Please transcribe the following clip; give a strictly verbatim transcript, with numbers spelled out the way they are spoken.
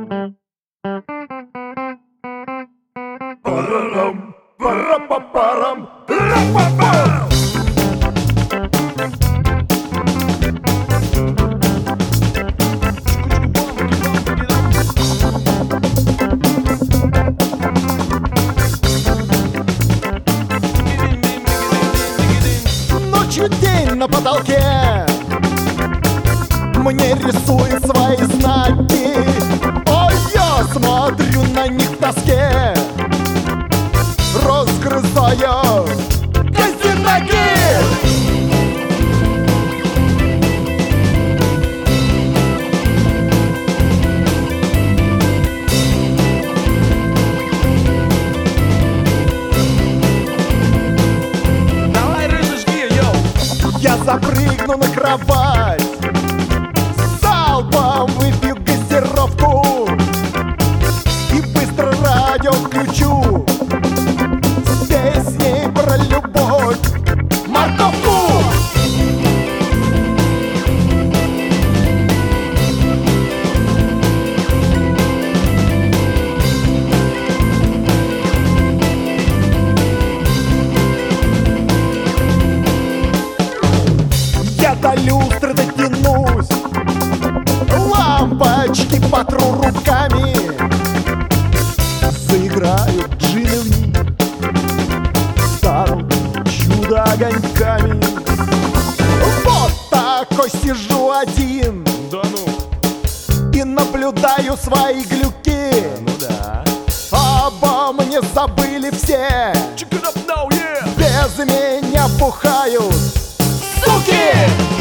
Парарам, парапапарам, ра-па-пам! Ночью день на потолке мне рисует свои знаки. Ой, я смотрю на них в тоске, разгрызая костяки. Я запрыгну на кровать, залпом выпью газировку и быстро радио включу с песней про любовь, морковку. Я до люстры дотянусь, лампочки потру руками, заиграют джины в них старым чудо-огоньками. Вот такой сижу один, Да ну, и наблюдаю свои глюки. ну да. Обо мне забыли все, Check it up now, yeah! без меня бухают суки!